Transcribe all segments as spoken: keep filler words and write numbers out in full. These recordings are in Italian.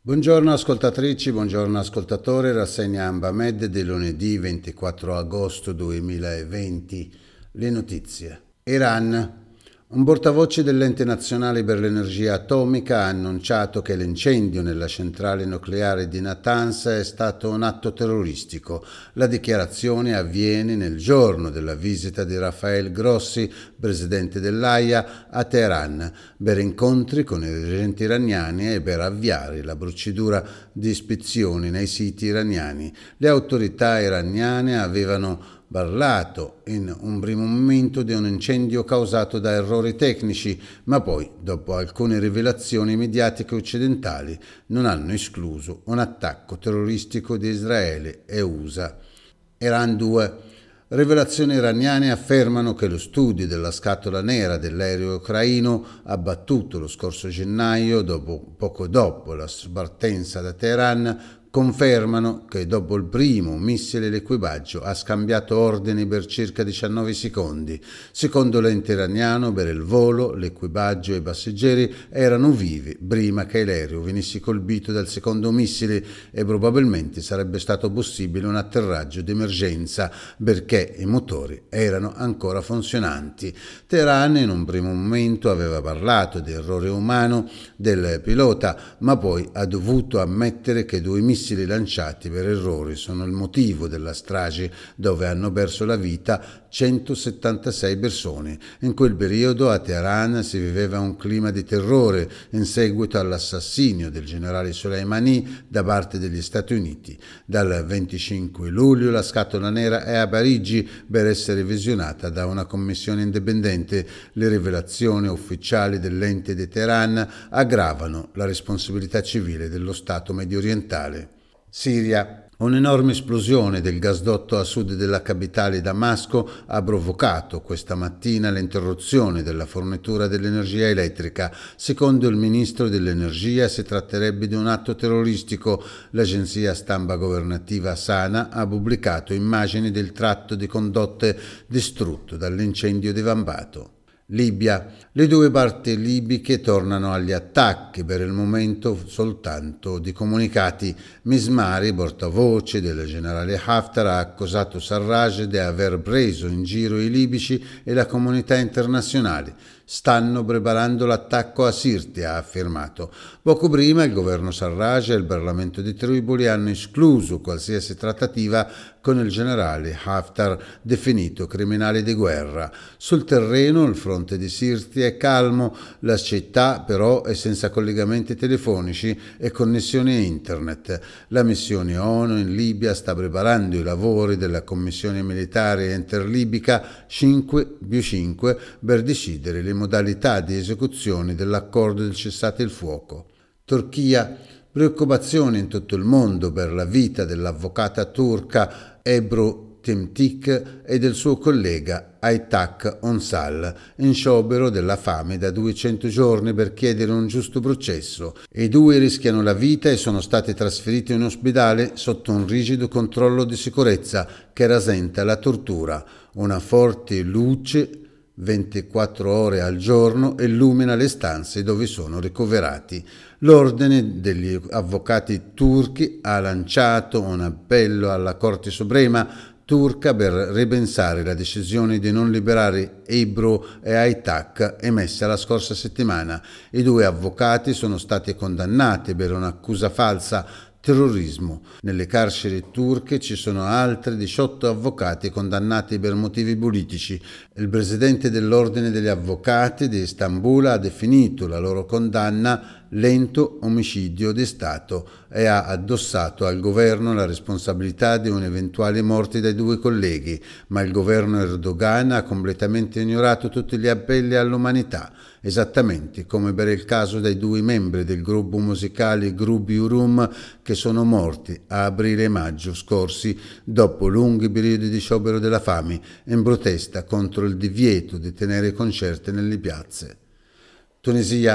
Buongiorno ascoltatrici, buongiorno ascoltatori, rassegna Ambamed di lunedì ventiquattro agosto duemilaventi. Le notizie. Iran. Un portavoce dell'Ente Nazionale per l'Energia Atomica ha annunciato che l'incendio nella centrale nucleare di Natanz è stato un atto terroristico. La dichiarazione avviene nel giorno della visita di Rafael Grossi, presidente dell'A I A, a Teheran, per incontri con i dirigenti iraniani e per avviare la procedura di ispezione nei siti iraniani. Le autorità iraniane avevano parlato in un primo momento di un incendio causato da errori tecnici, ma poi, dopo alcune rivelazioni mediatiche occidentali, non hanno escluso un attacco terroristico di Israele e U S A. Iran due. Rivelazioni iraniane affermano che lo studio della scatola nera dell'aereo ucraino abbattuto lo scorso gennaio, dopo, poco dopo la spartenza da Teheran, confermano che dopo il primo missile l'equipaggio ha scambiato ordini per circa diciannove secondi. Secondo l'ente iraniano, per il volo, l'equipaggio e i passeggeri erano vivi prima che l'aereo venisse colpito dal secondo missile e probabilmente sarebbe stato possibile un atterraggio d'emergenza perché i motori erano ancora funzionanti. Teheran in un primo momento aveva parlato di errore umano del pilota, ma poi ha dovuto ammettere che due missili lanciati per errore sono il motivo della strage dove hanno perso la vita centosettantasei persone. In quel periodo a Teheran si viveva un clima di terrore in seguito all'assassinio del generale Soleimani da parte degli Stati Uniti. Dal venticinque luglio la scatola nera è a Parigi per essere visionata da una commissione indipendente. Le rivelazioni ufficiali dell'ente di Teheran aggravano la responsabilità civile dello Stato mediorientale. Siria. Un'enorme esplosione del gasdotto a sud della capitale Damasco ha provocato questa mattina l'interruzione della fornitura dell'energia elettrica. Secondo il ministro dell'energia si tratterebbe di un atto terroristico. L'agenzia stampa governativa Sana ha pubblicato immagini del tratto di condotte distrutto dall'incendio divampato. Libia. Le due parti libiche tornano agli attacchi, per il momento soltanto di comunicati. Mismari, portavoce del generale Haftar, ha accusato Sarraj di aver preso in giro i libici e la comunità internazionale. Stanno preparando l'attacco a Sirte, ha affermato. Poco prima il governo Sarraj e il Parlamento di Tripoli hanno escluso qualsiasi trattativa con il generale Haftar, definito criminale di guerra. Sul terreno il fronte di Sirte è calmo, la città però è senza collegamenti telefonici e connessioni a internet. La missione ONU in Libia sta preparando i lavori della commissione militare interlibica cinque più cinque per decidere le modalità di esecuzione dell'accordo del cessate il fuoco. Turchia. Preoccupazione in tutto il mondo per la vita dell'avvocata turca Ebru Timtik e del suo collega Aytak Onsal, in sciopero della fame da duecento giorni per chiedere un giusto processo. I due rischiano la vita e sono stati trasferiti in ospedale sotto un rigido controllo di sicurezza che rasenta la tortura. Una forte luce ventiquattro ore al giorno illumina le stanze dove sono ricoverati. L'ordine degli avvocati turchi ha lanciato un appello alla Corte Suprema turca per ripensare la decisione di non liberare Ebru e Aytak emessa la scorsa settimana. I due avvocati sono stati condannati per un'accusa falsa, terrorismo. Nelle carceri turche ci sono altri diciotto avvocati condannati per motivi politici. Il presidente dell'Ordine degli Avvocati di Istanbul ha definito la loro condanna lento omicidio di Stato e ha addossato al governo la responsabilità di un'eventuale morte dai due colleghi, ma il governo Erdogan ha completamente ignorato tutti gli appelli all'umanità, esattamente come per il caso dei due membri del gruppo musicale Grubi Urum che sono morti a aprile e maggio scorsi dopo lunghi periodi di sciopero della fame in protesta contro il divieto di tenere concerti nelle piazze. Tunisia.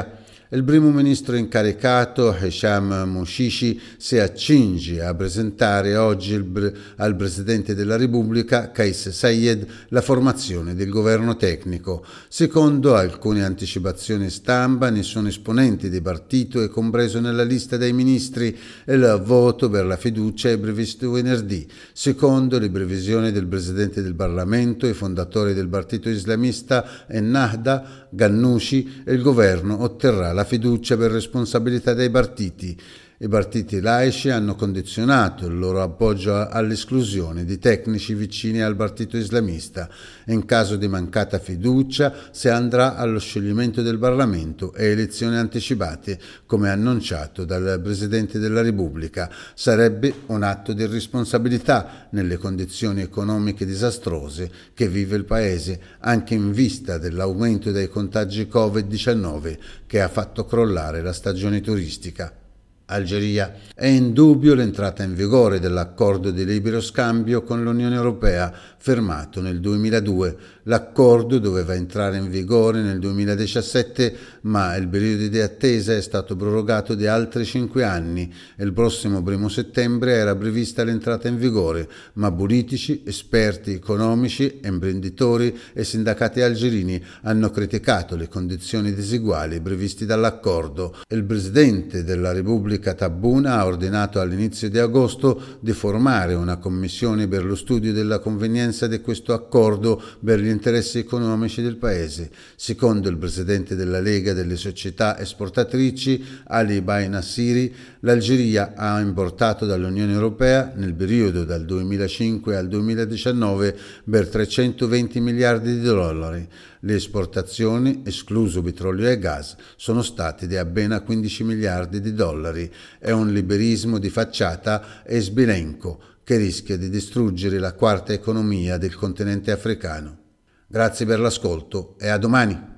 Il primo ministro incaricato, Hisham Mushishi, si accinge a presentare oggi il, al Presidente della Repubblica, Kais Saied, la formazione del governo tecnico. Secondo alcune anticipazioni stampa, nessun esponente di partito è compreso nella lista dei ministri e il voto per la fiducia è previsto venerdì. Secondo le previsioni del Presidente del Parlamento e fondatore del partito islamista Ennahda, Ghannouchi, il governo otterrà la fiducia per responsabilità dei partiti. I partiti laici hanno condizionato il loro appoggio all'esclusione di tecnici vicini al partito islamista. In caso di mancata fiducia si andrà allo scioglimento del Parlamento e elezioni anticipate, come annunciato dal Presidente della Repubblica. Sarebbe un atto di responsabilità nelle condizioni economiche disastrose che vive il Paese, anche in vista dell'aumento dei contagi covid diciannove che ha fatto crollare la stagione turistica. Algeria. È indubbio l'entrata in vigore dell'accordo di libero scambio con l'Unione Europea firmato nel duemiladue. L'accordo doveva entrare in vigore nel duemiladiciassette, ma il periodo di attesa è stato prorogato di altri cinque anni. Il prossimo primo settembre era prevista l'entrata in vigore, ma politici, esperti economici, imprenditori e sindacati algerini hanno criticato le condizioni diseguali previste dall'accordo. Il Presidente della Repubblica Tabuna ha ordinato all'inizio di agosto di formare una commissione per lo studio della convenienza di questo accordo per gli interessi economici del Paese. Secondo il presidente della Lega delle società esportatrici, Ali Bainassiri, l'Algeria ha importato dall'Unione Europea nel periodo dal duemilacinque al duemiladiciannove per trecentoventi miliardi di dollari. Le esportazioni, escluso petrolio e gas, sono state di appena quindici miliardi di dollari. È un liberismo di facciata e sbilenco che rischia di distruggere la quarta economia del continente africano. Grazie per l'ascolto e a domani.